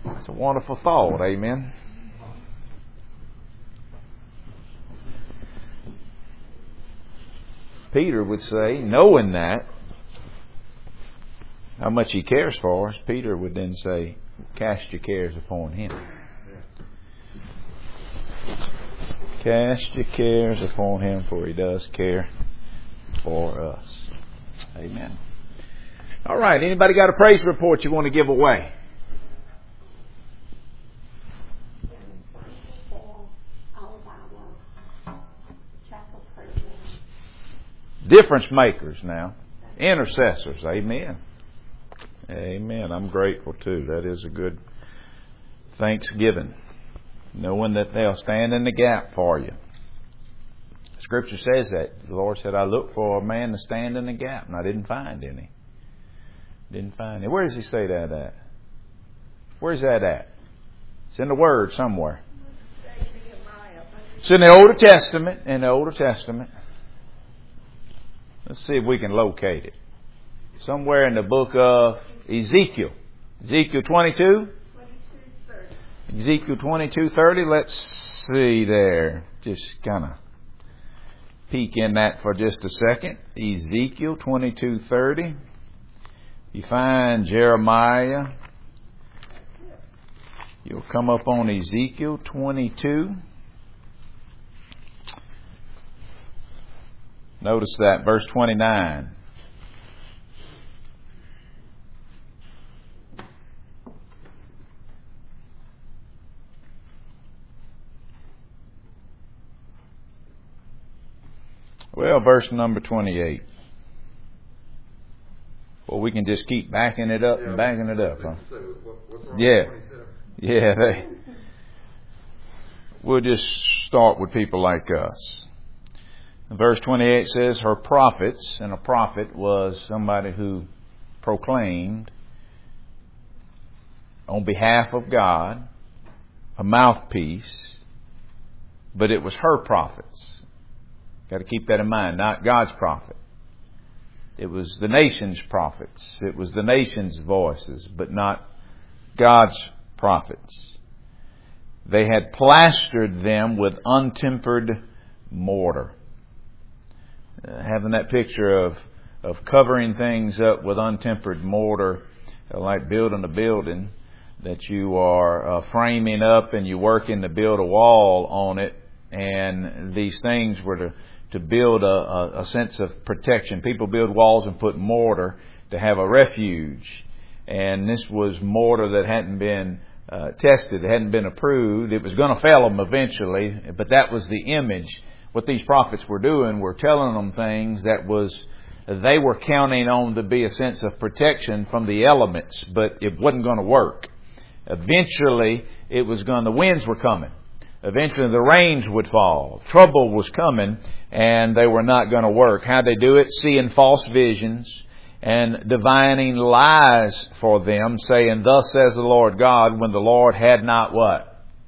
It's a wonderful thought. Amen. Peter would say, knowing that, how much He cares for us, Peter would then say, cast your cares upon Him. Cast your cares upon Him, for He does care for us. Amen. All right. Anybody got a praise report you want to give away? Difference makers now. Intercessors. Amen. Amen. I'm grateful too. That is a good thanksgiving. Knowing that they'll stand in the gap for you. Scripture says that. The Lord said, I looked for a man to stand in the gap, and I didn't find any. Didn't find any. Where does He say that at? Where's that at? It's in the Word somewhere. It's in the Old Testament. In the Old Testament. Let's see if we can locate it. Somewhere in the book of Ezekiel. Ezekiel 22? Ezekiel 22:30. Let's see there. Just kind of peek in that for just a second. Ezekiel 22:30. You find Jeremiah. You'll come up on Ezekiel 22. Notice that, verse 29. Well, verse number 28. Well, we can just keep backing it up and backing it up, huh? Yeah. Yeah. We'll just start with people like us. Verse 28 says, her prophets, and a prophet was somebody who proclaimed on behalf of God, a mouthpiece, but it was her prophets. Got to keep that in mind, not God's prophet. It was the nation's prophets. It was the nation's voices, but not God's prophets. They had plastered them with untempered mortar. Having that picture of covering things up with untempered mortar, like building a building that you are framing up and you're working to build a wall on it, and these things were to build a sense of protection. People build walls and put mortar to have a refuge, and this was mortar that hadn't been tested, it hadn't been approved. It was going to fail them eventually, but that was the image. What these prophets were doing were telling them things that they were counting on to be a sense of protection from the elements, but it wasn't going to work. Eventually, the winds were coming. Eventually, the rains would fall. Trouble was coming, and they were not going to work. How'd they do it? Seeing false visions and divining lies for them, saying, thus says the Lord God, when the Lord had not what?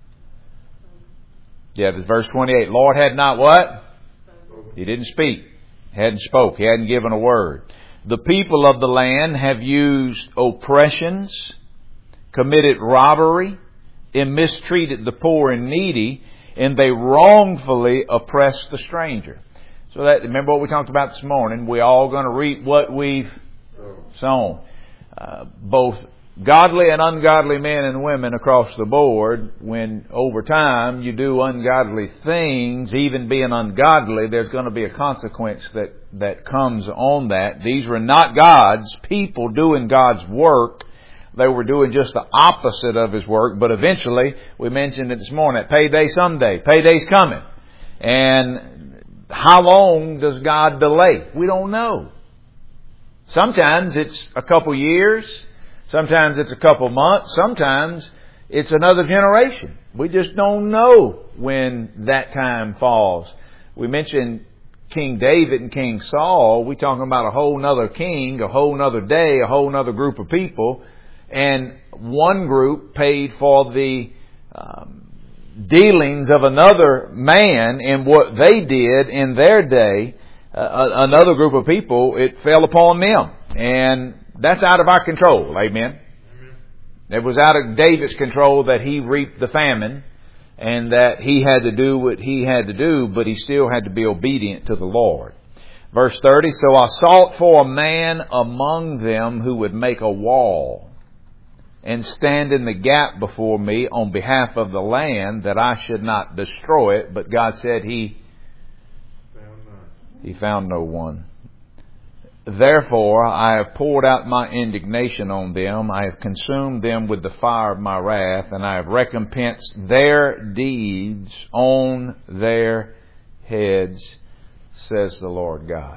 Yeah, it's verse 28. Lord had not what? He didn't speak. He hadn't spoke. He hadn't given a word. The people of the land have used oppressions, committed robbery, and mistreated the poor and needy, and they wrongfully oppressed the stranger. So remember what we talked about this morning. We're all going to reap what we've sown. Both godly and ungodly men and women across the board, when over time you do ungodly things, even being ungodly, there's going to be a consequence that comes on that. These were not God's people doing God's work. They were doing just the opposite of His work. But eventually, we mentioned it this morning, that payday someday. Payday's coming. And how long does God delay? We don't know. Sometimes it's a couple years. Sometimes it's a couple months. Sometimes it's another generation. We just don't know when that time falls. We mentioned King David and King Saul. We're talking about a whole nother king, a whole nother day, a whole nother group of people. And one group paid for the dealings of another man in what they did in their day. Another group of people, it fell upon them. And that's out of our control. Amen. It was out of David's control that he reaped the famine and that he had to do what he had to do, but he still had to be obedient to the Lord. Verse 30, so I sought for a man among them who would make a wall and stand in the gap before me on behalf of the land, that I should not destroy it. But God said He found no one. Therefore I have poured out my indignation on them. I have consumed them with the fire of my wrath, and I have recompensed their deeds on their heads, says the Lord God.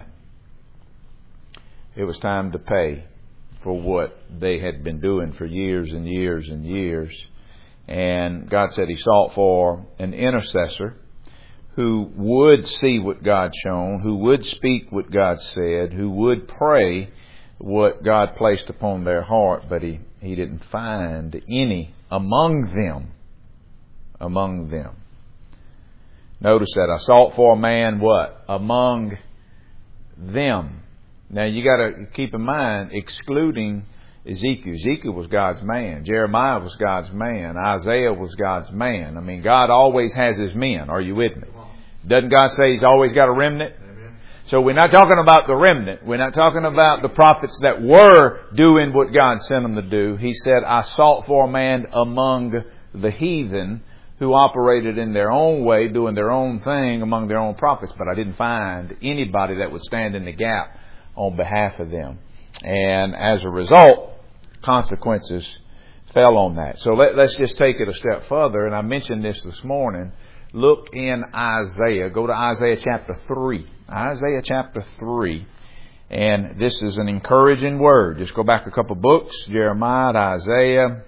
It was time to pay for what they had been doing for years and years and years. And God said He sought for an intercessor who would see what God shown, who would speak what God said, who would pray what God placed upon their heart. But He didn't find any among them. Among them. Notice that I sought for a man, what? Among them. Now you got to keep in mind, excluding Ezekiel. Ezekiel was God's man. Jeremiah was God's man. Isaiah was God's man. I mean, God always has His men. Are you with me? Doesn't God say He's always got a remnant? Amen. So we're not talking about the remnant. We're not talking about the prophets that were doing what God sent them to do. He said, I sought for a man among the heathen who operated in their own way, doing their own thing among their own prophets. But I didn't find anybody that would stand in the gap on behalf of them. And as a result, consequences fell on that. So let's just take it a step further. And I mentioned this morning. Look in Isaiah. Go to Isaiah chapter 3. Isaiah chapter 3. And this is an encouraging word. Just go back a couple books. Jeremiah, Isaiah.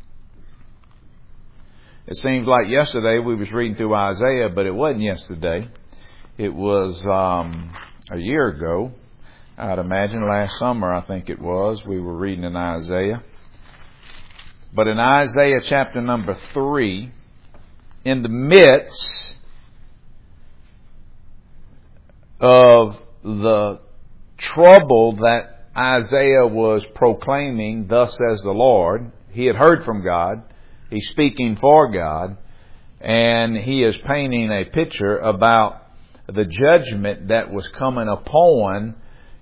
It seems like yesterday we was reading through Isaiah, but it wasn't yesterday. It was a year ago. I'd imagine last summer, I think it was, we were reading in Isaiah. But in Isaiah chapter number 3, in the midst of the trouble that Isaiah was proclaiming, thus says the Lord, he had heard from God, he's speaking for God, and he is painting a picture about the judgment that was coming upon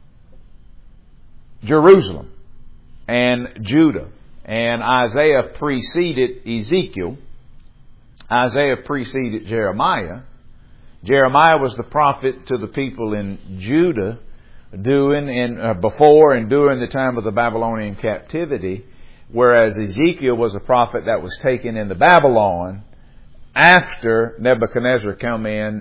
Jerusalem and Judah. And Isaiah preceded Ezekiel. Isaiah preceded Jeremiah. Jeremiah was the prophet to the people in Judah before and during the time of the Babylonian captivity, whereas Ezekiel was a prophet that was taken into Babylon after Nebuchadnezzar come in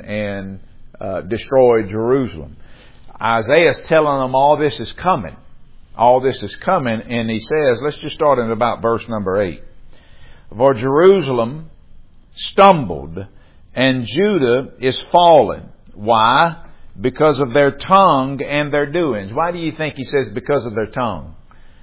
and destroyed Jerusalem. Isaiah's telling them all this is coming. All this is coming, and he says, let's just start in about verse number 8. For Jerusalem stumbled, and Judah is fallen. Why? Because of their tongue and their doings. Why do you think he says because of their tongue?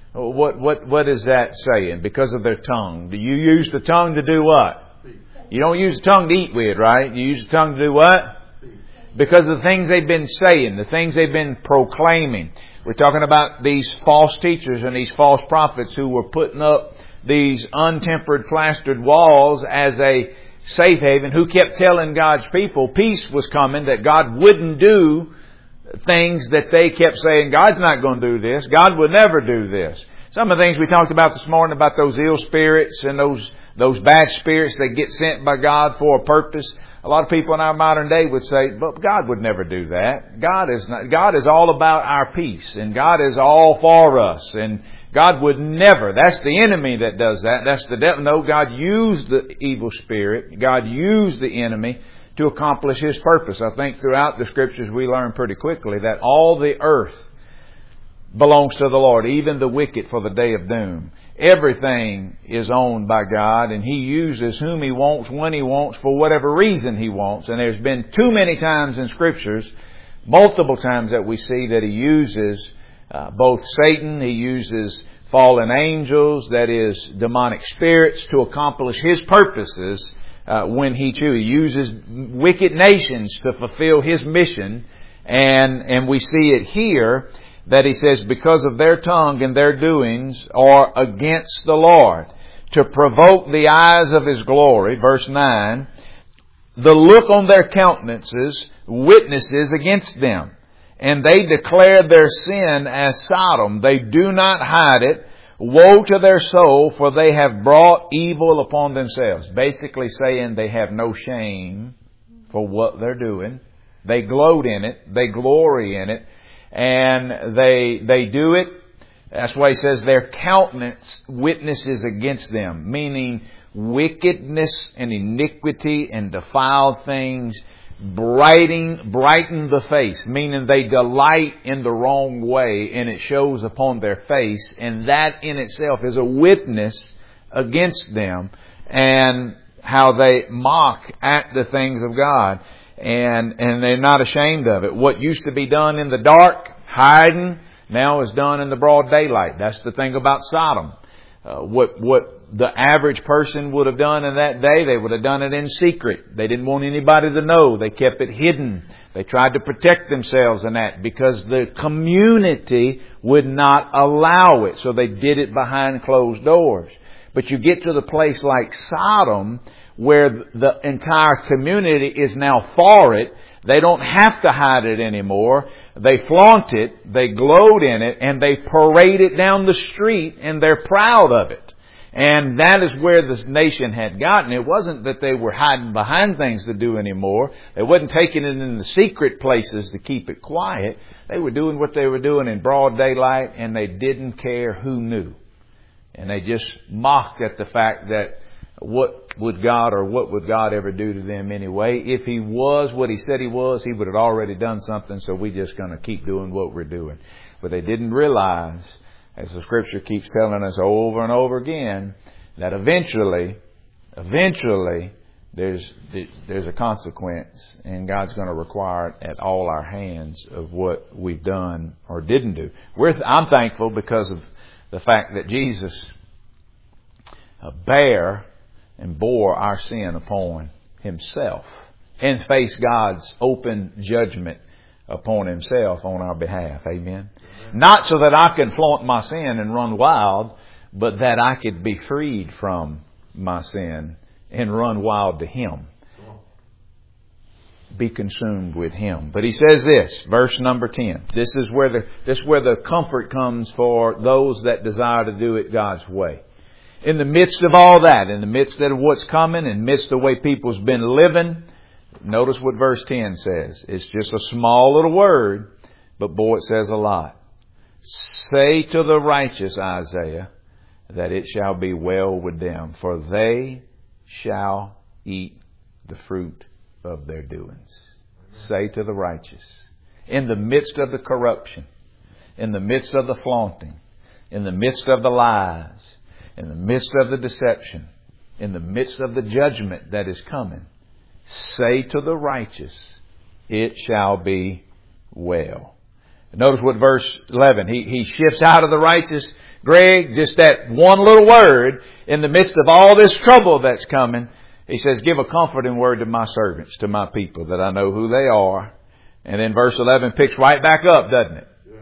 What is that saying? Because of their tongue. Do you use the tongue to do what? You don't use the tongue to eat with, right? You use the tongue to do what? Because of the things they've been saying, the things they've been proclaiming. We're talking about these false teachers and these false prophets who were putting up these untempered, plastered walls as a safe haven, who kept telling God's people peace was coming, that God wouldn't do things that they kept saying, God's not going to do this. God would never do this. Some of the things we talked about this morning about those ill spirits and those bad spirits that get sent by God for a purpose. A lot of people in our modern day would say, but God would never do that. God is all about our peace, and God is all for us, and God would never. That's the enemy that does that. That's the devil. No, God used the evil spirit. God used the enemy to accomplish His purpose. I think throughout the Scriptures we learn pretty quickly that all the earth belongs to the Lord, even the wicked for the day of doom. Everything is owned by God, and He uses whom He wants, when He wants, for whatever reason He wants. And there's been too many times in Scriptures, multiple times, that we see that He uses both Satan, He uses fallen angels, that is, demonic spirits, to accomplish His purposes when He chooses. He uses wicked nations to fulfill His mission, and we see it here, that He says, because of their tongue and their doings are against the Lord. to provoke the eyes of His glory. Verse 9. The look on their countenances witnesses against them, and they declare their sin as Sodom. They do not hide it. Woe to their soul, for they have brought evil upon themselves. Basically saying they have no shame for what they're doing. They gloat in it. They glory in it. And they do it. That's why he says their countenance witnesses against them. Meaning wickedness and iniquity and defiled things brighten the face, meaning they delight in the wrong way, and it shows upon their face, and that in itself is a witness against them, and how they mock at the things of God, and they're not ashamed of it. What used to be done in the dark, hiding, now is done in the broad daylight. That's the thing about Sodom. What the average person would have done in that day, they would have done it in secret. They didn't want anybody to know. They kept it hidden. They tried to protect themselves in that because the community would not allow it. So they did it behind closed doors. But you get to the place like Sodom, where the entire community is now for it. They don't have to hide it anymore. They flaunt it, they gloat in it, and they parade it down the street, and they're proud of it. And that is where this nation had gotten. It wasn't that they were hiding behind things to do anymore. They wasn't taking it in the secret places to keep it quiet. They were doing what they were doing in broad daylight, and they didn't care who knew. And they just mocked at the fact that what would God ever do to them anyway? If He was what He said He was, He would have already done something, so we're just going to keep doing what we're doing. But they didn't realize, as the Scripture keeps telling us over and over again, that eventually there's a consequence, and God's going to require it at all our hands of what we've done or didn't do. I'm thankful because of the fact that Jesus bore our sin upon Himself and faced God's open judgment upon Himself on our behalf. Amen. Not so that I could flaunt my sin and run wild, but that I could be freed from my sin and run wild to Him. Be consumed with Him. But He says this, verse number 10. This is where the comfort comes for those that desire to do it God's way. In the midst of all that, in the midst of what's coming, in the midst of the way people's been living, notice what verse 10 says. It's just a small little word, but boy, it says a lot. Say to the righteous, Isaiah, that it shall be well with them, for they shall eat the fruit of their doings. Say to the righteous. In the midst of the corruption, in the midst of the flaunting, in the midst of the lies, in the midst of the deception, in the midst of the judgment that is coming, say to the righteous, it shall be well. Notice what verse 11, he shifts out of the righteous, Greg, just that one little word in the midst of all this trouble that's coming. He says, give a comforting word to my servants, to my people, that I know who they are. And then verse 11 picks right back up, doesn't it? Yeah.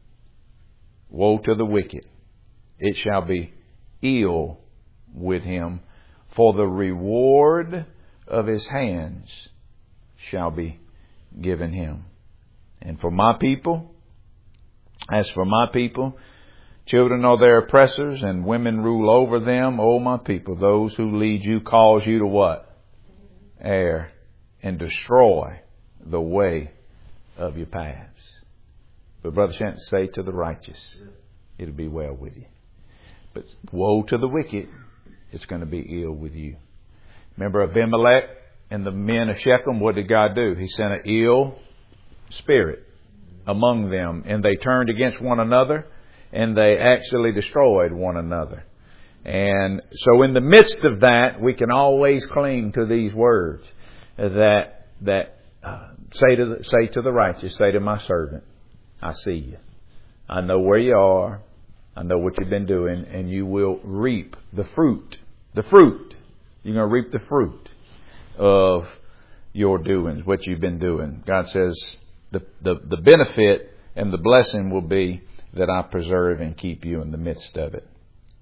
Woe to the wicked. It shall be ill with him, for the reward of his hands shall be given him. And for my people, as for my people, children are their oppressors, and women rule over them. O my people, those who lead you cause you to what? Err and destroy the way of your paths. But Brother Shannon, say to the righteous, it'll be well with you. But woe to the wicked, it's going to be ill with you. Remember Abimelech and the men of Shechem, what did God do? He sent an ill spirit among them, and they turned against one another, and they actually destroyed one another. And so in the midst of that, we can always cling to these words that say to the righteous, say to my servant, I see you. I know where you are. I know what you've been doing, and you will reap the fruit. The fruit. You're going to reap the fruit of your doings, what you've been doing. God says the benefit and the blessing will be that I preserve and keep you in the midst of it.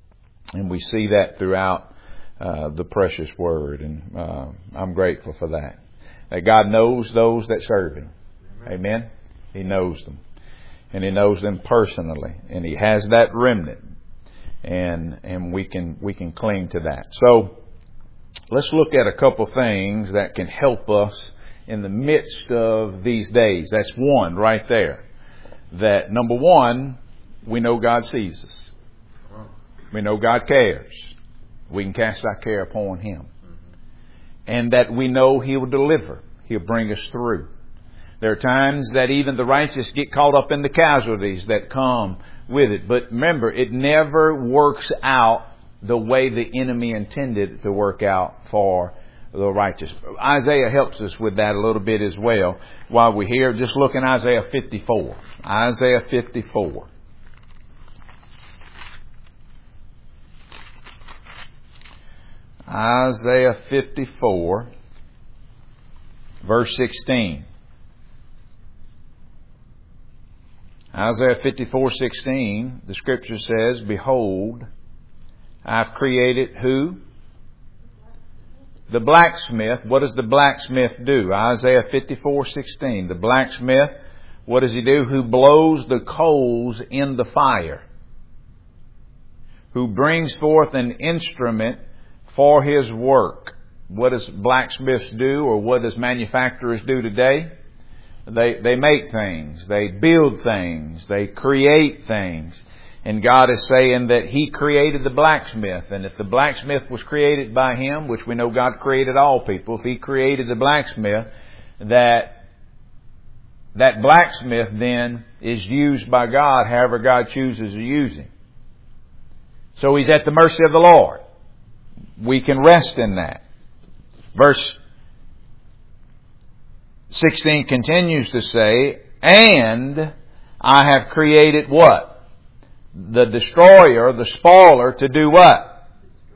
And we see that throughout the precious Word. And I'm grateful for that. That God knows those that serve Him. Amen? He knows them. And He knows them personally. And He has that remnant. And we can cling to that. So let's look at a couple things that can help us in the midst of these days. That's one right there. That number one, we know God sees us. We know God cares. We can cast our care upon Him. And that we know He will deliver. He'll bring us through. There are times that even the righteous get caught up in the casualties that come with it. But remember, it never works out the way the enemy intended it to work out for the righteous. Isaiah helps us with that a little bit as well. While we're here, just look in Isaiah 54. Isaiah 54. Isaiah 54, verse 16. Isaiah 54:16, the Scripture says, "Behold, I've created" who? The blacksmith. What does the blacksmith do? Isaiah 54:16. The blacksmith, what does he do? Who blows the coals in the fire. Who brings forth an instrument for his work. What does blacksmiths do, or what does manufacturers do today? They make things. They build things. They create things. And God is saying that He created the blacksmith. And if the blacksmith was created by Him, which we know God created all people, if He created the blacksmith, that blacksmith then is used by God however God chooses to use him. So he's at the mercy of the Lord. We can rest in that. Verse 16 continues to say, "And I have created" what? The destroyer, the spoiler, to do what?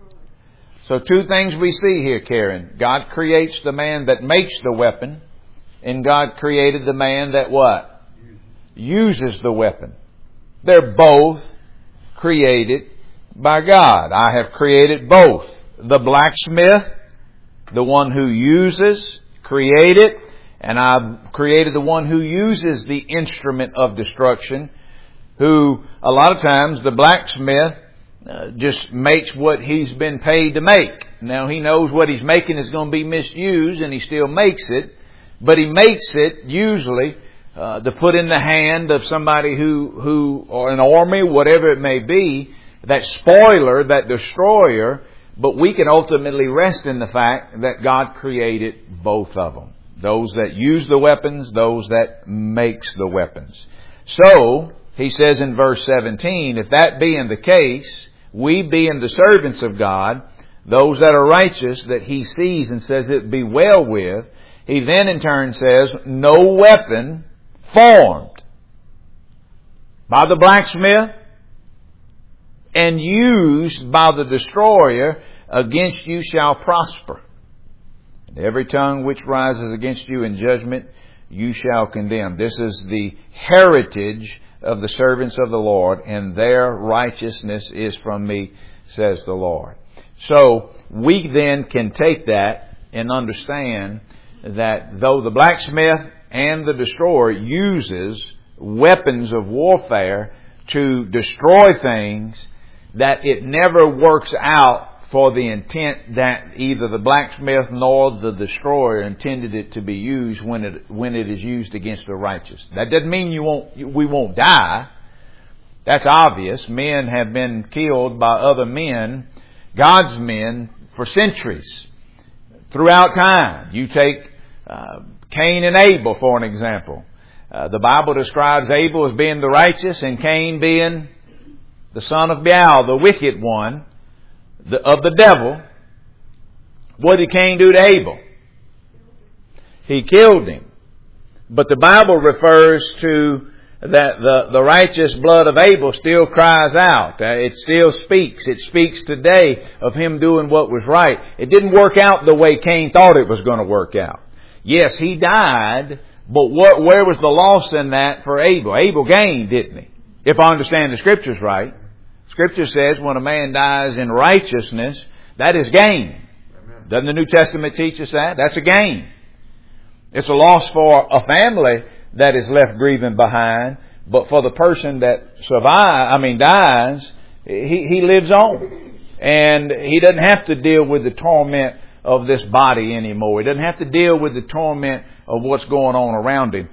So two things we see here, Karen. God creates the man that makes the weapon, and God created the man that what? Uses the weapon. They're both created by God. I have created both. The blacksmith, the one who uses, created, and I've created the one who uses the instrument of destruction, who a lot of times the blacksmith just makes what he's been paid to make. Now he knows what he's making is going to be misused, and he still makes it, but he makes it usually to put in the hand of somebody who or an army, whatever it may be, that spoiler, that destroyer. But we can ultimately rest in the fact that God created both of them. Those that use the weapons, those that makes the weapons. So, he says in verse 17, if that being the case, we being the servants of God, those that are righteous, that He sees and says it be well with, He then in turn says, no weapon formed by the blacksmith and used by the destroyer against you shall prosper. And every tongue which rises against you in judgment, you shall condemn. This is the heritage of the servants of the Lord, and their righteousness is from me, says the Lord. So we then can take that and understand that though the blacksmith and the destroyer uses weapons of warfare to destroy things, that it never works out for the intent that either the blacksmith nor the destroyer intended it to be used when it is used against the righteous. That doesn't mean we won't die. That's obvious. Men have been killed by other men, God's men, for centuries. Throughout time. You take Cain and Abel for an example. The Bible describes Abel as being the righteous and Cain being the son of Baal, the wicked one, of the devil. What did Cain do to Abel? He killed him. But the Bible refers to that the righteous blood of Abel still cries out. It still speaks. It speaks today of him doing what was right. It didn't work out the way Cain thought it was going to work out. Yes, he died, but where was the loss in that for Abel? Abel gained, didn't he? If I understand the Scriptures right. Scripture says when a man dies in righteousness, that is gain. Amen. Doesn't the New Testament teach us that? That's a gain. It's a loss for a family that is left grieving behind, but for the person that dies, he lives on. And he doesn't have to deal with the torment of this body anymore. He doesn't have to deal with the torment of what's going on around him.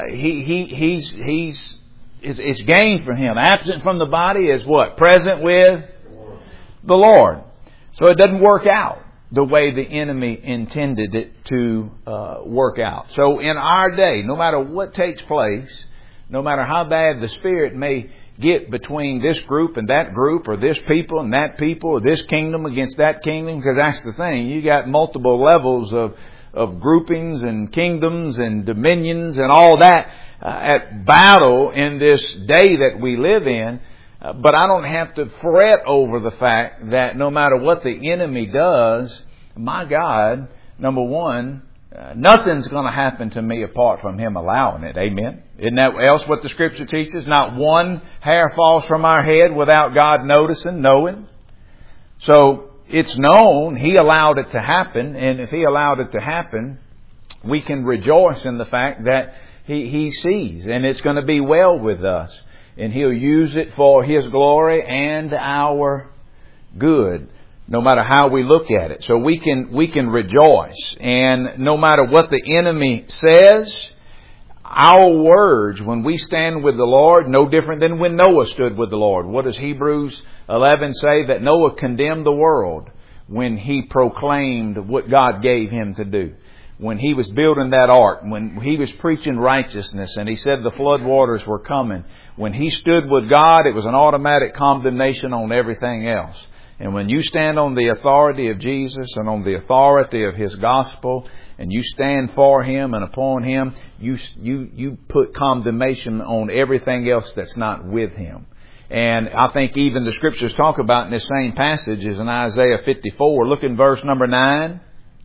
It's gain for him. Absent from the body is what? Present with the Lord. So it doesn't work out the way the enemy intended it to work out. So in our day, no matter what takes place, no matter how bad the spirit may get between this group and that group, or this people and that people, or this kingdom against that kingdom, because that's the thing. You got multiple levels of groupings and kingdoms and dominions and all that at battle in this day that we live in. But I don't have to fret over the fact that no matter what the enemy does, my God, number one, nothing's going to happen to me apart from Him allowing it. Amen. Isn't that else what the Scripture teaches? Not one hair falls from our head without God noticing, knowing. So it's known. He allowed it to happen. And if He allowed it to happen, we can rejoice in the fact that He sees. And it's going to be well with us. And He'll use it for His glory and our good, no matter how we look at it. So we can rejoice. And no matter what the enemy says, our words, when we stand with the Lord, no different than when Noah stood with the Lord. What does Hebrews 11 say? That Noah condemned the world when he proclaimed what God gave him to do. When he was building that ark, when he was preaching righteousness, and he said the flood waters were coming. When he stood with God, it was an automatic condemnation on everything else. And when you stand on the authority of Jesus and on the authority of His gospel, and you stand for Him and upon Him, you put condemnation on everything else that's not with Him. And I think even the Scriptures talk about in this same passage is in Isaiah 54. Look in verse number 9.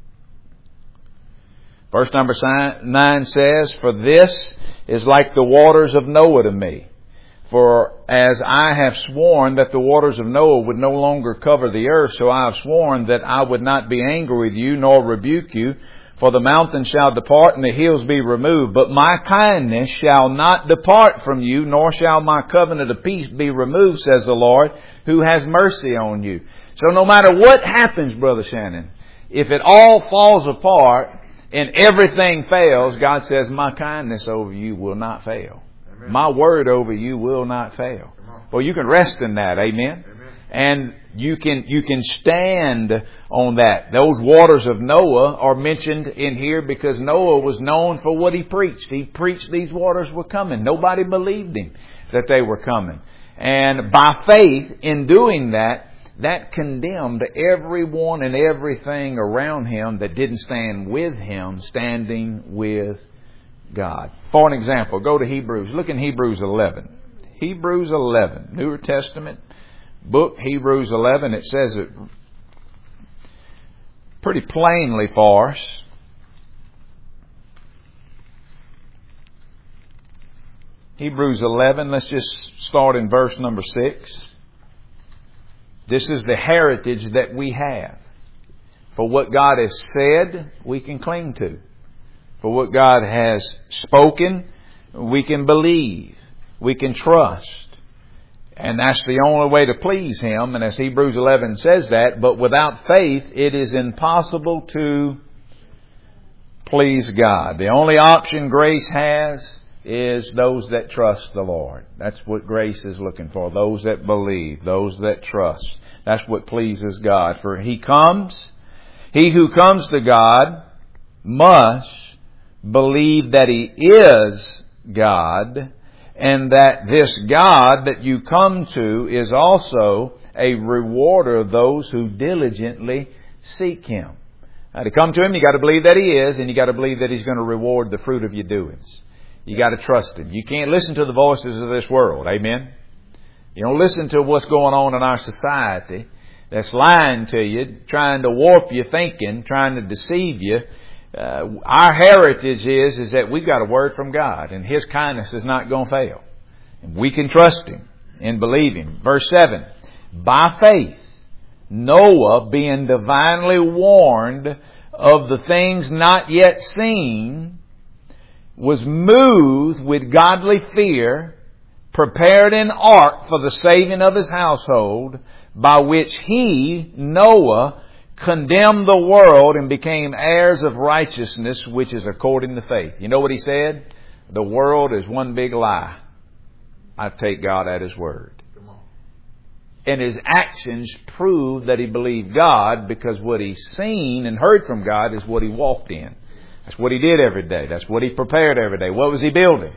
Verse number 9 says, "For this is like the waters of Noah to me. For as I have sworn that the waters of Noah would no longer cover the earth, so I have sworn that I would not be angry with you nor rebuke you. For the mountains shall depart and the hills be removed. But my kindness shall not depart from you, nor shall my covenant of peace be removed, says the Lord, who has mercy on you." So no matter what happens, Brother Shannon, if it all falls apart and everything fails, God says, my kindness over you will not fail. Amen. My word over you will not fail. Well, you can rest in that. Amen. Amen. And you can stand on that. Those waters of Noah are mentioned in here because Noah was known for what he preached. He preached these waters were coming. Nobody believed him that they were coming. And by faith in doing that, that condemned everyone and everything around him that didn't stand with him, standing with God. For an example, go to Hebrews. Look in Hebrews 11. Hebrews 11, Newer Testament book, Hebrews 11. It says it pretty plainly for us. Hebrews 11, let's just start in verse number 6. This is the heritage that we have. For what God has said, we can cling to. For what God has spoken, we can believe. We can trust. And that's the only way to please Him. And as Hebrews 11 says that, but without faith, it is impossible to please God. The only option grace has is those that trust the Lord. That's what grace is looking for. Those that believe, those that trust. That's what pleases God. For he who comes to God must believe that He is God, and that this God that you come to is also a rewarder of those who diligently seek Him. Now, to come to Him, you got to believe that He is, and you got to believe that He's going to reward the fruit of your doings. You got to trust Him. You can't listen to the voices of this world. Amen. You don't listen to what's going on in our society that's lying to you, trying to warp your thinking, trying to deceive you. Our heritage is that we've got a word from God, and His kindness is not going to fail. And we can trust Him and believe Him. Verse 7. By faith, Noah, being divinely warned of the things not yet seen, was moved with godly fear, prepared an ark for the saving of his household, by which he, Noah, condemned the world and became heirs of righteousness, which is according to faith. You know what he said? The world is one big lie. I take God at His word. And his actions prove that he believed God, because what he's seen and heard from God is what he walked in. That's what he did every day. That's what he prepared every day. What was he building?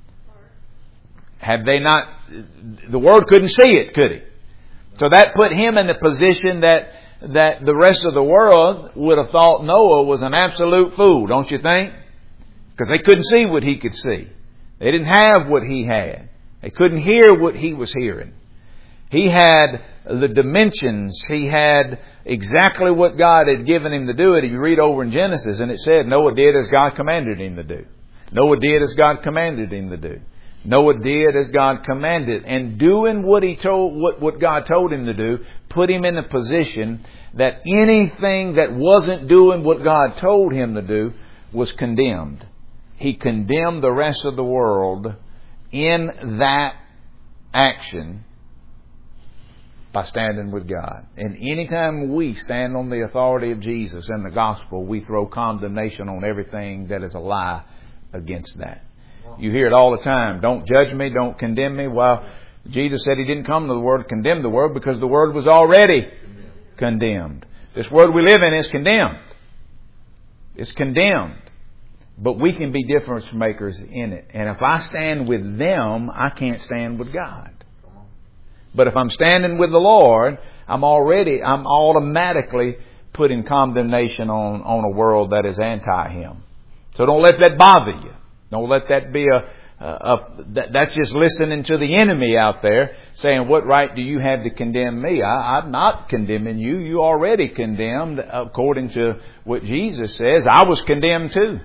Have they not... The world couldn't see it, could he? So that put him in the position that the rest of the world would have thought Noah was an absolute fool, don't you think? Because they couldn't see what he could see. They didn't have what he had. They couldn't hear what he was hearing. He had the dimensions. He had exactly what God had given him to do it. If you read over in Genesis, and it said Noah did as God commanded him to do. Noah did as God commanded him to do. Noah did as God commanded. And doing what what God told him to do, put him in a position that anything that wasn't doing what God told him to do was condemned. He condemned the rest of the world in that action by standing with God. And anytime we stand on the authority of Jesus and the gospel, we throw condemnation on everything that is a lie against that. You hear it all the time. Don't judge me, don't condemn me. Well, Jesus said He didn't come to the world to condemn the world, because the world was already condemned. This world we live in is condemned. It's condemned. But we can be difference makers in it. And if I stand with them, I can't stand with God. But if I'm standing with the Lord, I'm automatically putting condemnation on a world that is anti Him. So don't let that bother you. Don't let that be that's just listening to the enemy out there saying, what right do you have to condemn me? I'm not condemning you. You already condemned according to what Jesus says. I was condemned too.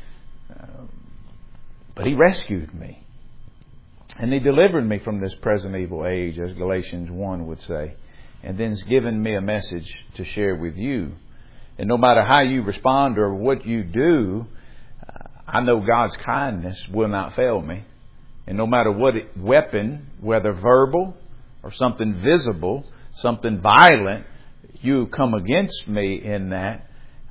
But He rescued me. And He delivered me from this present evil age, as Galatians 1 would say. And then He's given me a message to share with you. And no matter how you respond or what you do, I know God's kindness will not fail me. And no matter what weapon, whether verbal or something visible, something violent, you come against me in that,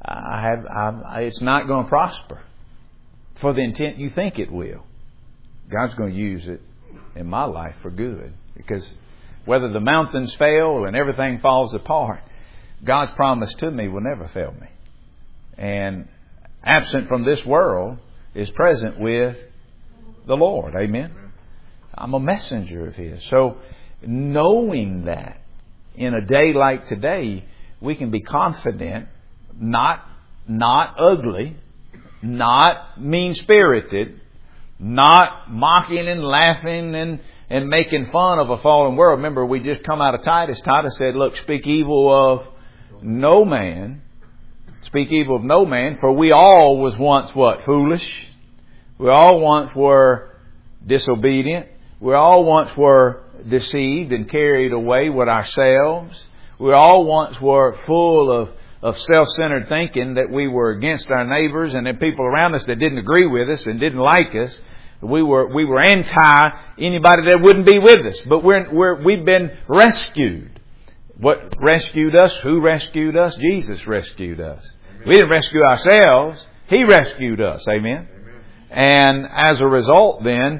it's not going to prosper for the intent you think it will. God's going to use it in my life for good. Because whether the mountains fail and everything falls apart, God's promise to me will never fail me. And absent from this world is present with the Lord. Amen. I'm a messenger of His. So knowing that in a day like today, we can be confident, not ugly, not mean-spirited, not mocking and laughing and making fun of a fallen world. Remember, we just come out of Titus. Titus said, look, speak evil of no man. Speak evil of no man, for we all was once what? Foolish. We all once were disobedient. We all once were deceived and carried away with ourselves. We all once were full of self-centered thinking that we were against our neighbors and the people around us that didn't agree with us and didn't like us. We were anti anybody that wouldn't be with us. But we've been rescued. What rescued us? Who rescued us? Jesus rescued us. Amen. We didn't rescue ourselves. He rescued us. Amen. Amen. And as a result then,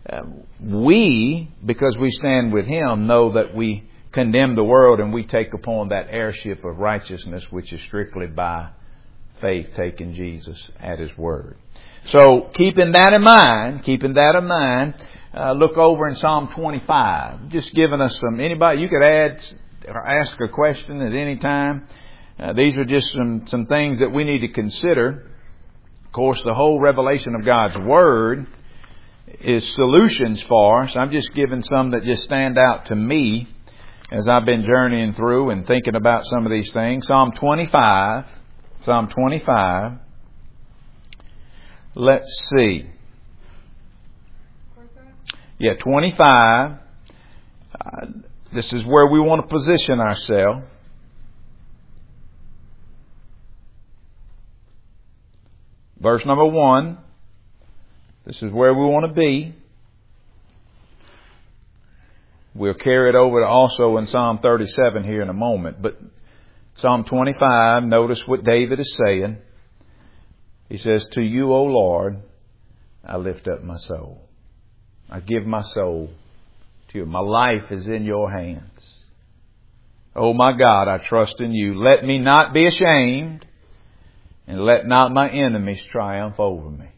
we, because we stand with Him, know that we condemn the world and we take upon that heirship of righteousness, which is strictly by faith, taking Jesus at His word. So keeping that in mind, look over in Psalm 25. Just giving us anybody, you could add or ask a question at any time. These are just some things that we need to consider. Of course, the whole revelation of God's Word is solutions for us. I'm just giving some that just stand out to me as I've been journeying through and thinking about some of these things. Psalm 25. Let's see. Yeah, 25. This is where we want to position ourselves. Verse number 1. This is where we want to be. We'll carry it over to also in Psalm 37 here in a moment. But Psalm 25, notice what David is saying. He says, to you, O Lord, I lift up my soul. I give my soul to you. My life is in your hands. Oh my God, I trust in you. Let me not be ashamed, and let not my enemies triumph over me.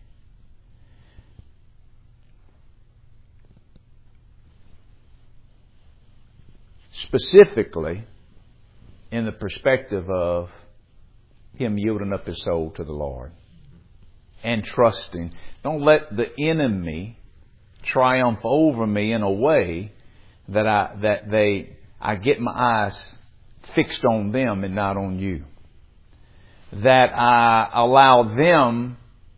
Specifically, in the perspective of him yielding up his soul to the Lord and trusting. Don't let the enemy triumph over me in a way that I get my eyes fixed on them and not on you. That I allow them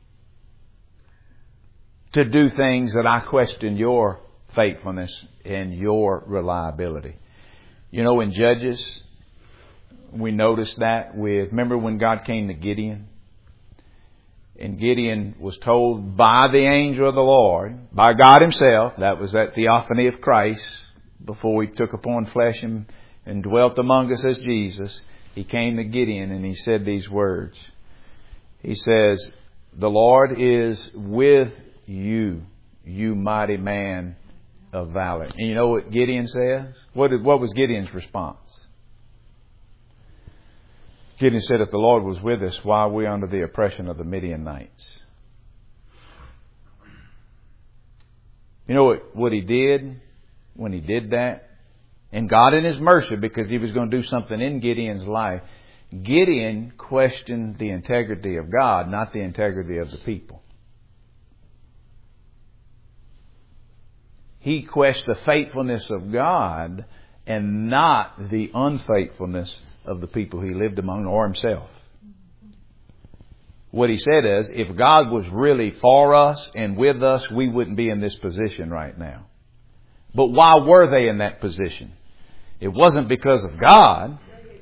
to do things that I question your faithfulness and your reliability. You know, in Judges, we noticed that remember when God came to Gideon? And Gideon was told by the angel of the Lord, by God himself, that was that theophany of Christ, before he took upon flesh and dwelt among us as Jesus. He came to Gideon and he said these words. He says, the Lord is with you, you mighty man of valor. And you know what Gideon says? What was Gideon's response? Gideon said, if the Lord was with us, why are we under the oppression of the Midianites? You know what he did when he did that? And God in His mercy, because He was going to do something in Gideon's life, Gideon questioned the integrity of God, not the integrity of the people. He questioned the faithfulness of God and not the unfaithfulness of the people he lived among or himself. What he said is, if God was really for us and with us, we wouldn't be in this position right now. But why were they in that position? It wasn't because of God.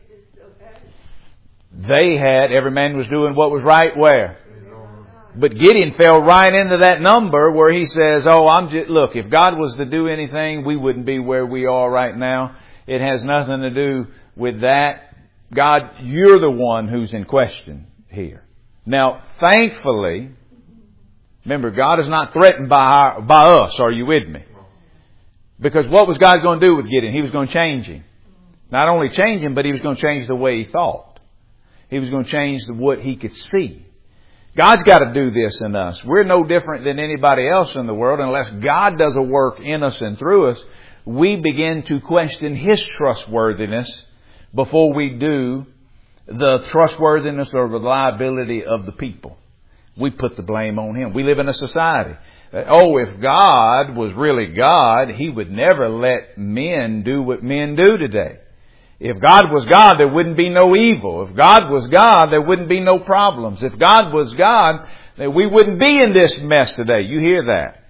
Every man was doing what was right where? But Gideon fell right into that number where he says, look, if God was to do anything, we wouldn't be where we are right now. It has nothing to do with that. God, you're the one who's in question here. Now, thankfully, remember, God is not threatened by us. Are you with me? Because what was God going to do with Gideon? He was going to change him. Not only change him, but He was going to change the way he thought. He was going to change what he could see. God's got to do this in us. We're no different than anybody else in the world. Unless God does a work in us and through us, we begin to question His trustworthiness before we do the trustworthiness or reliability of the people. We put the blame on Him. We live in a society that, if God was really God, He would never let men do what men do today. If God was God, there wouldn't be no evil. If God was God, there wouldn't be no problems. If God was God, then we wouldn't be in this mess today. You hear that?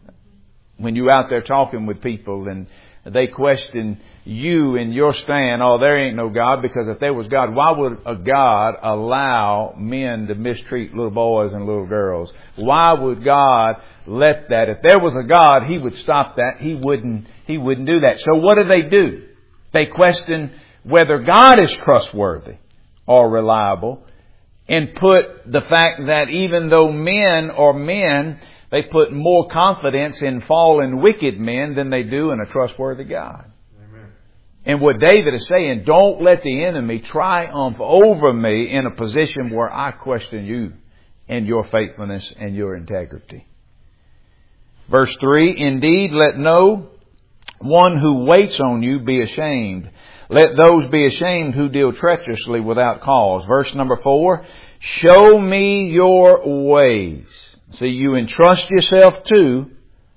When you're out there talking with people and they question you and your stand, there ain't no God, because if there was God, why would a God allow men to mistreat little boys and little girls? Why would God let that? If there was a God, He would stop that. He wouldn't do that. So what do? They question whether God is trustworthy or reliable, and put the fact that even though men are men, they put more confidence in fallen wicked men than they do in a trustworthy God. Amen. And what David is saying, don't let the enemy triumph over me in a position where I question you and your faithfulness and your integrity. Verse 3, indeed, let no one who waits on you be ashamed. Let those be ashamed who deal treacherously without cause. Verse number 4, show me your ways. See, you entrust yourself to.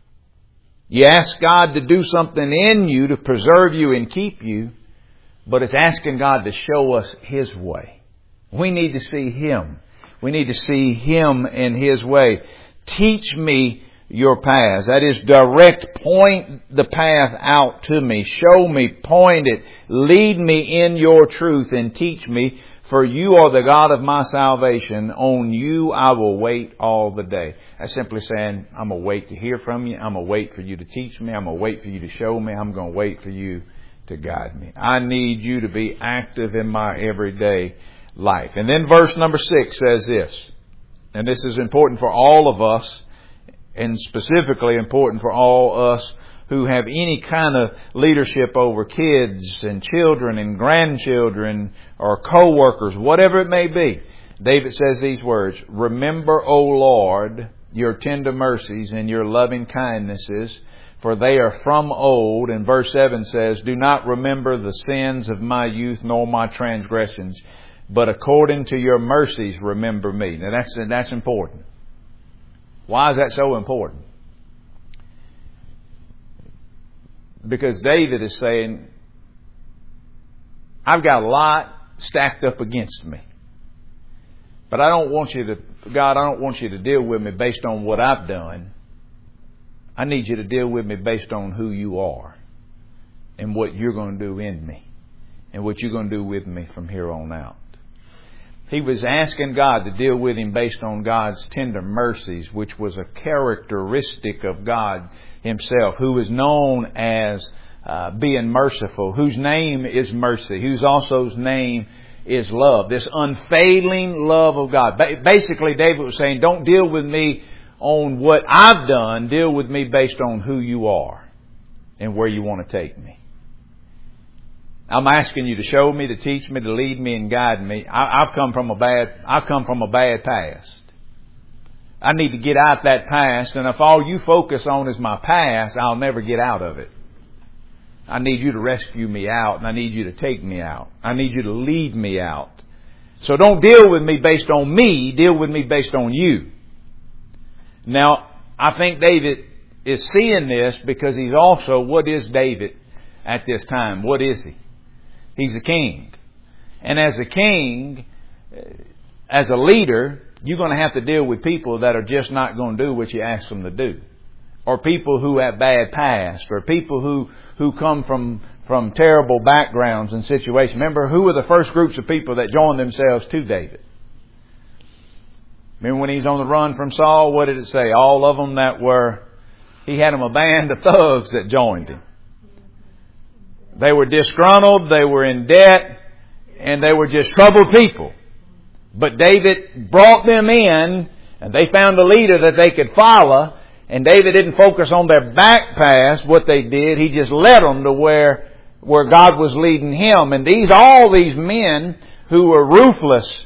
You ask God to do something in you to preserve you and keep you. But it's asking God to show us His way. We need to see Him. We need to see Him and His way. Teach me your paths. That is, direct, point the path out to me. Show me, point it. Lead me in your truth and teach me. For you are the God of my salvation. On you I will wait all the day. That's simply saying, I'm going to wait to hear from you. I'm going to wait for you to teach me. I'm going to wait for you to show me. I'm going to wait for you to guide me. I need you to be active in my everyday life. And then verse number 6 says this, and this is important for all of us, and specifically important for all us who have any kind of leadership over kids and children and grandchildren or co-workers, whatever it may be. David says these words, remember, O Lord, your tender mercies and your loving kindnesses, for they are from old. And verse 7 says, do not remember the sins of my youth nor my transgressions, but according to your mercies remember me. Now that's important. Why is that so important? Because David is saying, I've got a lot stacked up against me. But God, I don't want you to deal with me based on what I've done. I need you to deal with me based on who you are and what you're going to do in me and what you're going to do with me from here on out. He was asking God to deal with him based on God's tender mercies, which was a characteristic of God Himself, who is known as being merciful, whose name is mercy, whose also's name is love. This unfailing love of God. Basically, David was saying, don't deal with me on what I've done. Deal with me based on who you are and where you want to take me. I'm asking you to show me, to teach me, to lead me and guide me. I've come from a bad past. I need to get out that past, and if all you focus on is my past, I'll never get out of it. I need you to rescue me out, and I need you to take me out. I need you to lead me out. So don't deal with me based on me, deal with me based on you. Now, I think David is seeing this because he's also, what is David at this time? What is he? He's a king. And as a king, as a leader, you're going to have to deal with people that are just not going to do what you ask them to do. Or people who have bad past. Or people who come from terrible backgrounds and situations. Remember, who were the first groups of people that joined themselves to David? Remember when he's on the run from Saul, what did it say? All of them that were, he had them a band of thugs that joined him. They were disgruntled, they were in debt, and they were just troubled people. But David brought them in, and they found a leader that they could follow, and David didn't focus on their back past, what they did. He just led them to where God was leading him. And all these men who were ruthless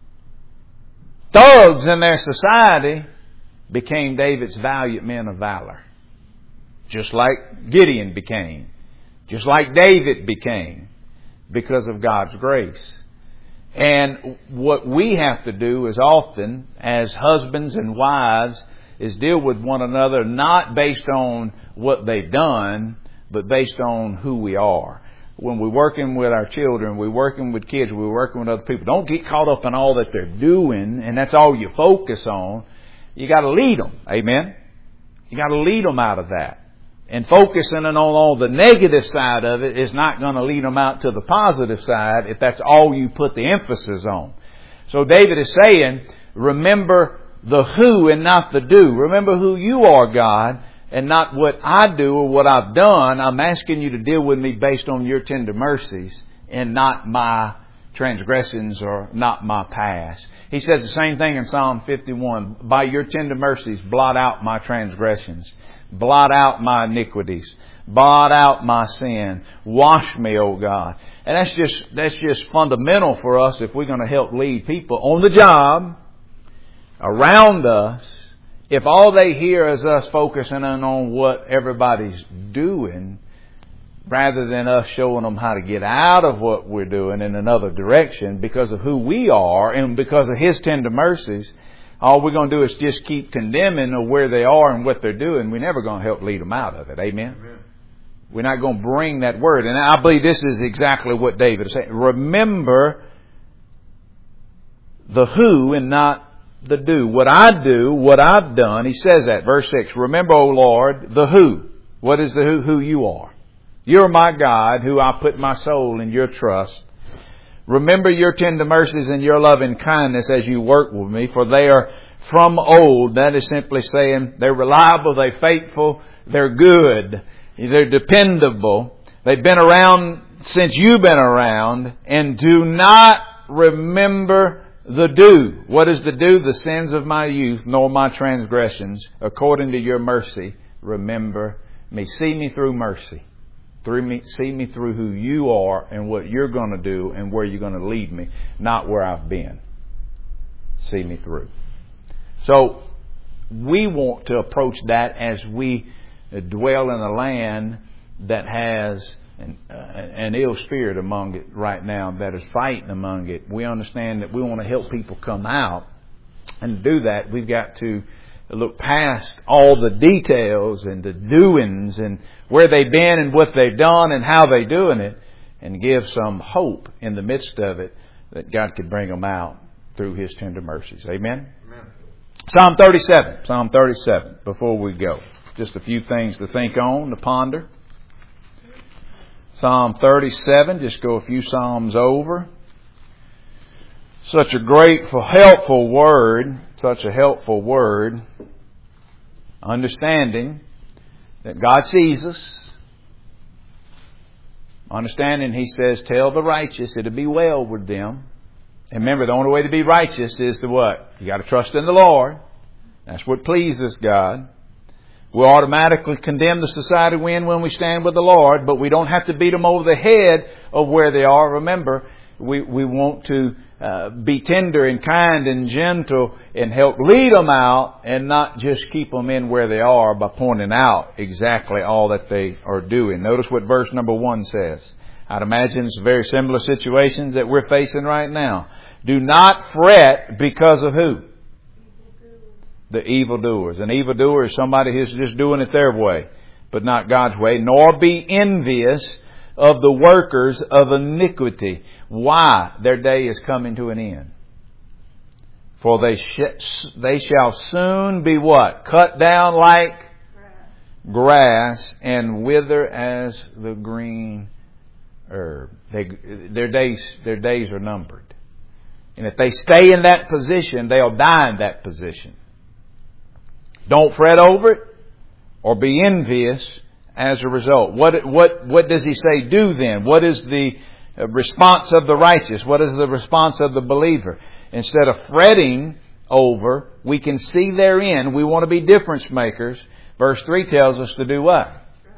thugs in their society became David's valiant men of valor. Just like Gideon became. Just like David became, because of God's grace. And what we have to do is often, as husbands and wives, is deal with one another not based on what they've done, but based on who we are. When we're working with our children, we're working with kids, we're working with other people, don't get caught up in all that they're doing, and that's all you focus on. You got to lead them. Amen? You got to lead them out of that. And focusing on all the negative side of it is not going to lead them out to the positive side if that's all you put the emphasis on. So David is saying, remember the who and not the do. Remember who you are, God, and not what I do or what I've done. I'm asking you to deal with me based on your tender mercies and not my transgressions or not my past. He says the same thing in Psalm 51. By your tender mercies, blot out my transgressions. Blot out my iniquities. Blot out my sin. Wash me, O God. And that's just fundamental for us if we're going to help lead people on the job, around us. If all they hear is us focusing on what everybody's doing, rather than us showing them how to get out of what we're doing in another direction because of who we are and because of His tender mercies, all we're going to do is just keep condemning of where they are and what they're doing. We're never going to help lead them out of it. Amen? Amen. We're not going to bring that word. And I believe this is exactly what David is saying. Remember the who and not the do. What I do, what I've done. He says that, verse 6. Remember, O Lord, the who. What is the who? Who you are. You're my God, who I put my soul in your trust. Remember your tender mercies and your loving kindness as you work with me, for they are from old. That is simply saying they're reliable, they're faithful, they're good, they're dependable. They've been around since you've been around, and do not remember the do. What is the do? The sins of my youth, nor my transgressions. According to your mercy, remember me. See me through mercy. See me through who you are and what you're going to do and where you're going to lead me, not where I've been. See me through. So we want to approach that as we dwell in a land that has an ill spirit among it right now, that is fighting among it. We understand that we want to help people come out. And to do that, we've got to look past all the details and the doings and where they've been and what they've done and how they're doing it, and give some hope in the midst of it that God could bring them out through His tender mercies. Amen? Amen. Psalm 37. Psalm 37. Before we go, just a few things to think on, to ponder. Psalm 37. Just go a few psalms over. Such a great, helpful word. Such a helpful word. Understanding that God sees us. Understanding, He says, tell the righteous it'll be well with them. And remember, the only way to be righteous is to what? You got to trust in the Lord. That's what pleases God. We'll automatically condemn the society when we stand with the Lord, but we don't have to beat them over the head of where they are. Remember, we want to be tender and kind and gentle and help lead them out, and not just keep them in where they are by pointing out exactly all that they are doing. Notice what verse number 1 says. I'd imagine it's very similar situations that we're facing right now. Do not fret because of who? The evildoers. An evildoer is somebody who's just doing it their way, but not God's way. Nor be envious of the workers of iniquity. Why? Their day is coming to an end. For they shall soon be what? Cut down like grass and wither as the green herb. Their days are numbered. And if they stay in that position, they'll die in that position. Don't fret over it or be envious as a result. What does he say do then? What is the response of the righteous? What is the response of the believer? Instead of fretting over, we can see therein, we want to be difference makers. Verse 3 tells us to do what?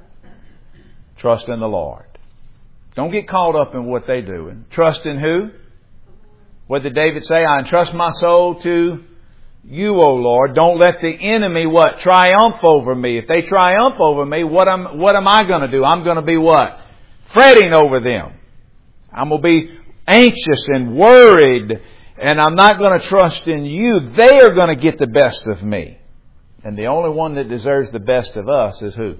Trust in the Lord. Don't get caught up in what they're doing. Trust in who? What did David say? I entrust my soul to you, O Lord. Don't let the enemy what? Triumph over me. If they triumph over me, what am I going to do? I'm going to be what? Fretting over them. I'm going to be anxious and worried, and I'm not going to trust in you. They are going to get the best of me. And the only one that deserves the best of us is who?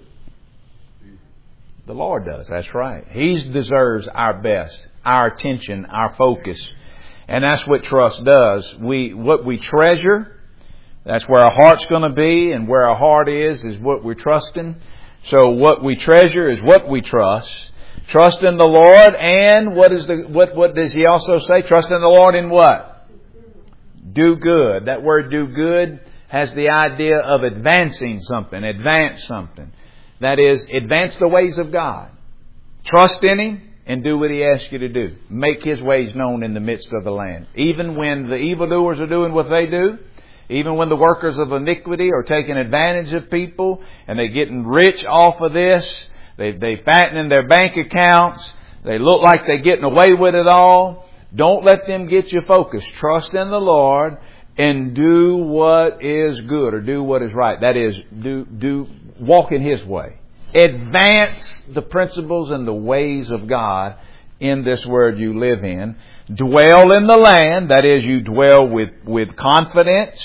The Lord does. That's right. He deserves our best, our attention, our focus. And that's what trust does. What we treasure, that's where our heart's going to be, and where our heart is what we're trusting. So what we treasure is what we trust. Trust in the Lord, and what does he also say? Trust in the Lord in what? Do good. That word do good has the idea of advancing something, advance something. That is, advance the ways of God. Trust in Him and do what He asks you to do. Make His ways known in the midst of the land. Even when the evildoers are doing what they do, even when the workers of iniquity are taking advantage of people and they're getting rich off of this, they fattening their bank accounts, they look like they're getting away with it all, don't let them get you focused. Trust in the Lord and do what is good, or do what is right. That is, walk in His way. Advance the principles and the ways of God in this world you live in. Dwell in the land. That is, you dwell with confidence,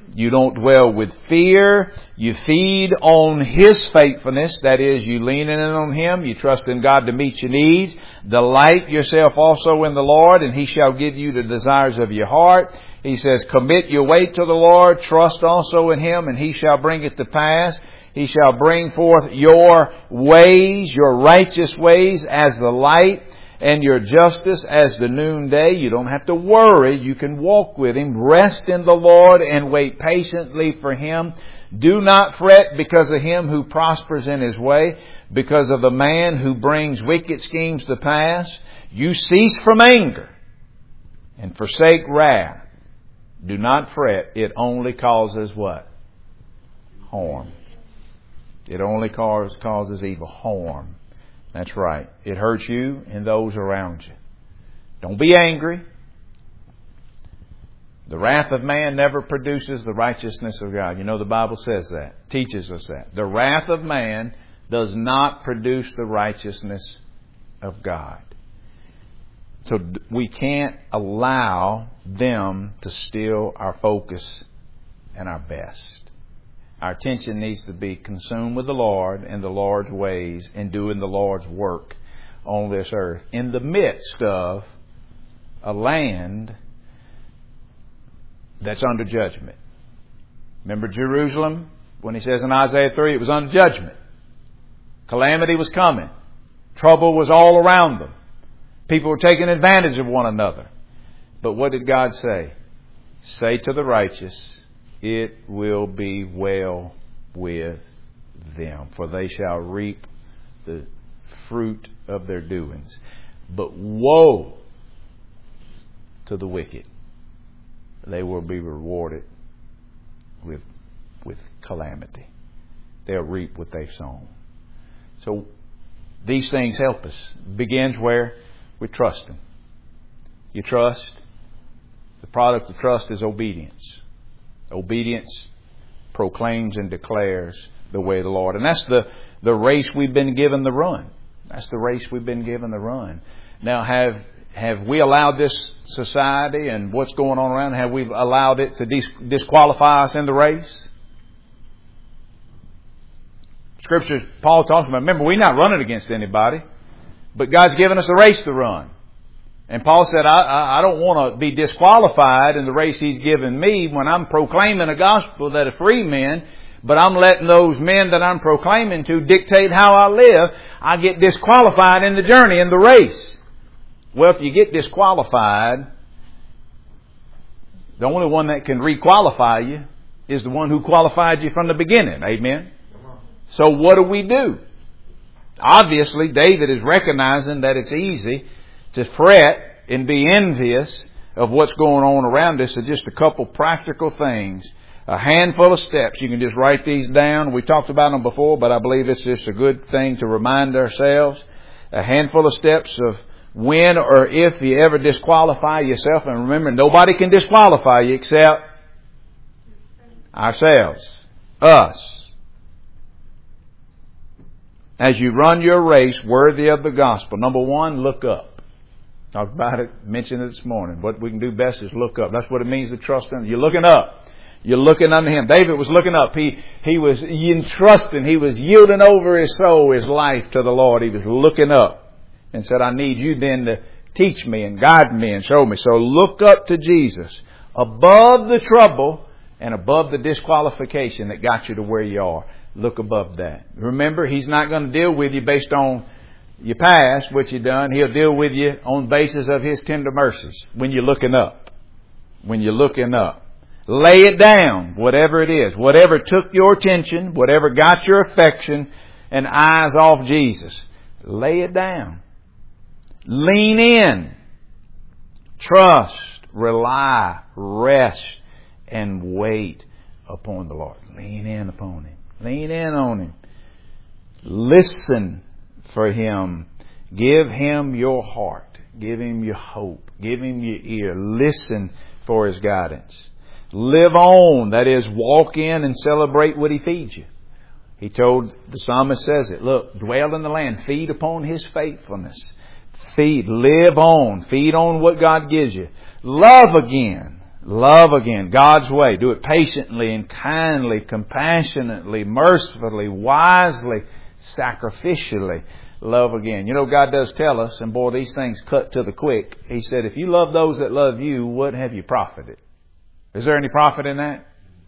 You don't dwell with fear. You feed on His faithfulness. That is, you lean in on Him. You trust in God to meet your needs. Delight yourself also in the Lord, and He shall give you the desires of your heart. He says, commit your way to the Lord. Trust also in Him, and He shall bring it to pass. He shall bring forth your ways, your righteous ways as the light, and your justice as the noonday. You don't have to worry. You can walk with Him. Rest in the Lord and wait patiently for Him. Do not fret because of him who prospers in his way, because of the man who brings wicked schemes to pass. You cease from anger and forsake wrath. Do not fret. It only causes what? Harm. It only causes evil. Harm. That's right. It hurts you and those around you. Don't be angry. The wrath of man never produces the righteousness of God. You know the Bible says that. Teaches us that. The wrath of man does not produce the righteousness of God. So we can't allow them to steal our focus and our best. Our attention needs to be consumed with the Lord and the Lord's ways and doing the Lord's work on this earth in the midst of a land that's under judgment. Remember Jerusalem? When he says in Isaiah 3, it was under judgment. Calamity was coming. Trouble was all around them. People were taking advantage of one another. But what did God say? Say to the righteous, it will be well with them, for they shall reap the fruit of their doings. But woe to the wicked. They will be rewarded with calamity. They'll reap what they've sown. So these things help us. It begins where? We trust Him. You trust. The product of trust is obedience. Obedience proclaims and declares the way of the Lord. And that's the race we've been given to run. That's the race we've been given to run. Now, have we allowed this society and what's going on around, have we allowed it to disqualify us in the race? Scripture, Paul talks about, remember, we're not running against anybody, but God's given us a race to run. And Paul said, I don't want to be disqualified in the race He's given me when I'm proclaiming a gospel that is free men, but I'm letting those men that I'm proclaiming to dictate how I live. I get disqualified in the journey, in the race. Well, if you get disqualified, the only one that can requalify you is the one who qualified you from the beginning. Amen? So what do? Obviously, David is recognizing that it's easy to fret and be envious of what's going on around us. So just a couple practical things. A handful of steps. You can just write these down. We talked about them before, but I believe it's just a good thing to remind ourselves. A handful of steps of when or if you ever disqualify yourself. And remember, nobody can disqualify you except ourselves. Us. As you run your race worthy of the gospel. Number one, look up. Talked about it, mentioned it this morning. What we can do best is look up. That's what it means to trust Him. You're looking up. You're looking unto Him. David was looking up. He was entrusting. He was yielding over his soul, his life to the Lord. He was looking up and said, I need you then to teach me and guide me and show me. So look up to Jesus above the trouble and above the disqualification that got you to where you are. Look above that. Remember, He's not going to deal with you based on your past, what you've done. He'll deal with you on the basis of His tender mercies when you're looking up. When you're looking up. Lay it down, whatever it is. Whatever took your attention, whatever got your affection and eyes off Jesus. Lay it down. Lean in. Trust, rely, rest, and wait upon the Lord. Lean in upon Him. Lean in on Him. Listen for Him. Give Him your heart. Give Him your hope. Give Him your ear. Listen for His guidance. Live on. That is, walk in and celebrate what He feeds you. He told, the psalmist says it, look, dwell in the land. Feed upon His faithfulness. Feed. Live on. Feed on what God gives you. Love again. Love again, God's way. Do it patiently and kindly, compassionately, mercifully, wisely, sacrificially. Love again. You know, God does tell us, and boy, these things cut to the quick. He said, if you love those that love you, what have you profited? Is there any profit in that?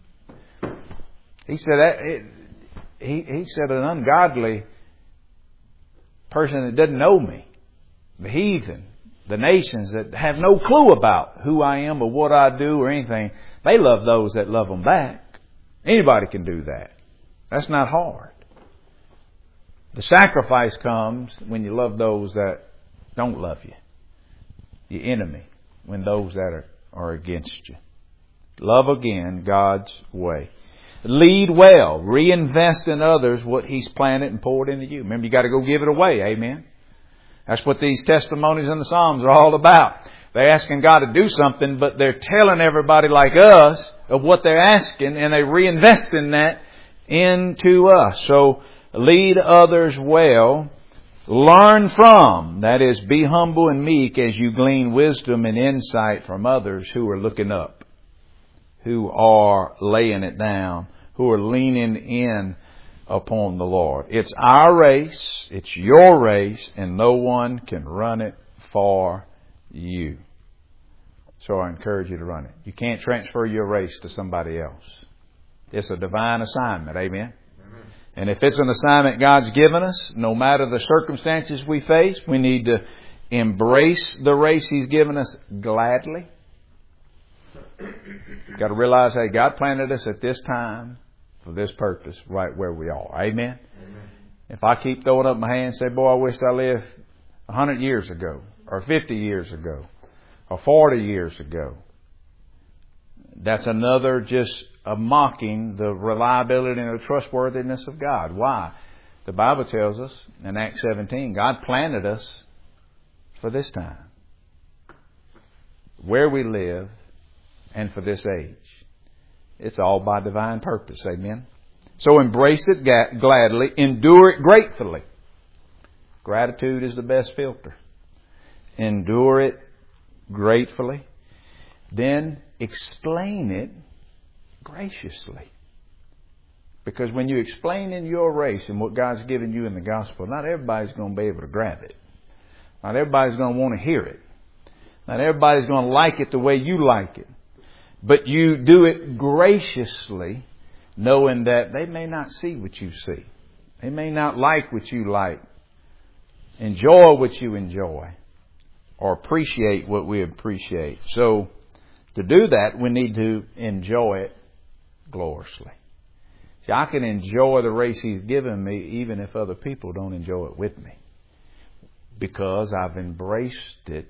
He said he said an ungodly person that doesn't know me, the heathen, the nations that have no clue about who I am or what I do or anything, they love those that love them back. Anybody can do that. That's not hard. The sacrifice comes when you love those that don't love you. Your enemy, when those that are against you. Love again, God's way. Lead well. Reinvest in others what He's planted and poured into you. Remember, you got to go give it away. Amen. That's what these testimonies in the Psalms are all about. They're asking God to do something, but they're telling everybody like us of what they're asking, and they reinvest in that into us. So, lead others well. Learn from, that is, be humble and meek as you glean wisdom and insight from others who are looking up, who are laying it down, who are leaning in upon the Lord. It's our race, it's your race, and no one can run it for you. So I encourage you to run it. You can't transfer your race to somebody else. It's a divine assignment. Amen. And if it's an assignment God's given us, no matter the circumstances we face, we need to embrace the race He's given us gladly. You've got to realize, hey, God planted us at this time for this purpose right where we are. Amen? Amen. If I keep throwing up my hand and say, boy, I wish I lived 100 years ago, or 50 years ago, or 40 years ago, that's another just a mocking the reliability and the trustworthiness of God. Why? The Bible tells us in Acts 17, God planted us for this time, where we live, and for this age. It's all by divine purpose. Amen. So embrace it gladly. Endure it gratefully. Gratitude is the best filter. Endure it gratefully. Then explain it graciously. Because when you explain in your race and what God's given you in the gospel, not everybody's going to be able to grab it. Not everybody's going to want to hear it. Not everybody's going to like it the way you like it. But you do it graciously, knowing that they may not see what you see. They may not like what you like, enjoy what you enjoy, or appreciate what we appreciate. So, to do that, we need to enjoy it gloriously. See, I can enjoy the race He's given me even if other people don't enjoy it with me, because I've embraced it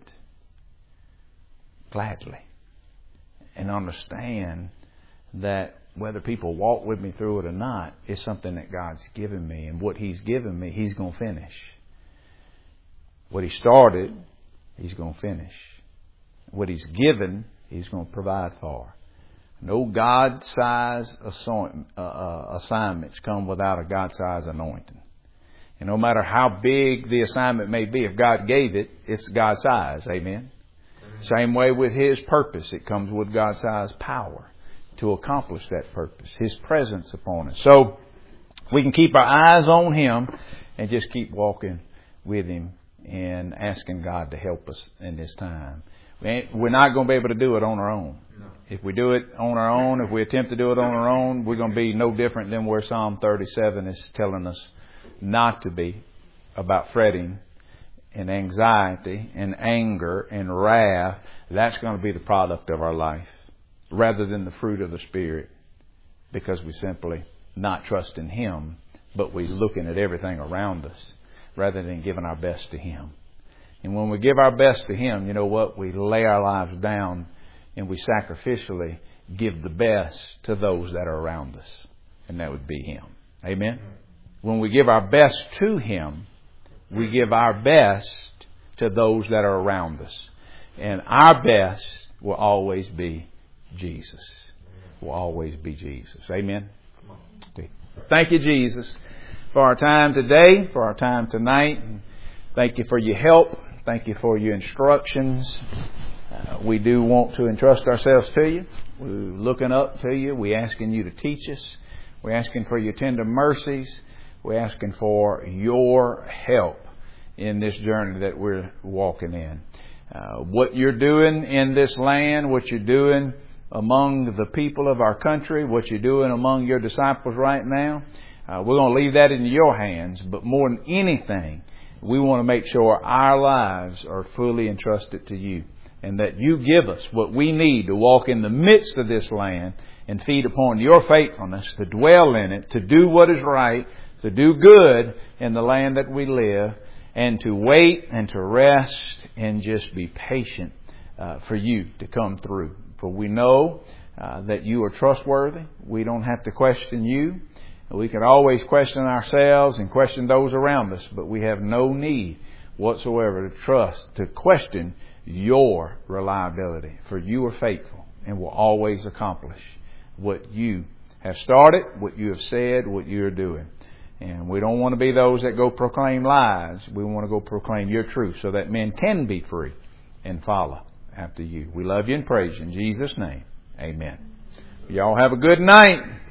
gladly. And understand that whether people walk with me through it or not, it's something that God's given me. And what He's given me, He's going to finish. What He started, He's going to finish. What He's given, He's going to provide for. No God-sized assignments come without a God-sized anointing. And no matter how big the assignment may be, if God gave it, it's God-sized. Amen. Same way with His purpose. It comes with God-sized power to accomplish that purpose. His presence upon us. So we can keep our eyes on Him and just keep walking with Him and asking God to help us in this time. We're not going to be able to do it on our own. No. If we do it on our own, if we attempt to do it on our own, we're going to be no different than where Psalm 37 is telling us not to be, about fretting and anxiety and anger and wrath. That's going to be the product of our life rather than the fruit of the Spirit, because we simply not trusting Him, but we're looking at everything around us rather than giving our best to Him. And when we give our best to Him, you know what? We lay our lives down and we sacrificially give the best to those that are around us. And that would be Him. Amen? When we give our best to Him, we give our best to those that are around us. And our best will always be Jesus. Will always be Jesus. Amen? Okay. Thank you, Jesus, for our time today, for our time tonight. Thank you for your help. Thank you for your instructions. We do want to entrust ourselves to you. We're looking up to you. We're asking you to teach us. We're asking for your tender mercies. We're asking for your help in this journey that we're walking in. What you're doing in this land, what you're doing among the people of our country, what you're doing among your disciples right now, we're going to leave that in your hands. But more than anything, we want to make sure our lives are fully entrusted to you, and that you give us what we need to walk in the midst of this land and feed upon your faithfulness, to dwell in it, to do what is right, to do good in the land that we live, and to wait and to rest and just be patient for you to come through. For we know that you are trustworthy. We don't have to question you. We can always question ourselves and question those around us, but we have no need whatsoever to question your reliability. For you are faithful and will always accomplish what you have started, what you have said, what you are doing. And we don't want to be those that go proclaim lies. We want to go proclaim your truth so that men can be free and follow after you. We love you and praise you in Jesus' name. Amen. Y'all have a good night.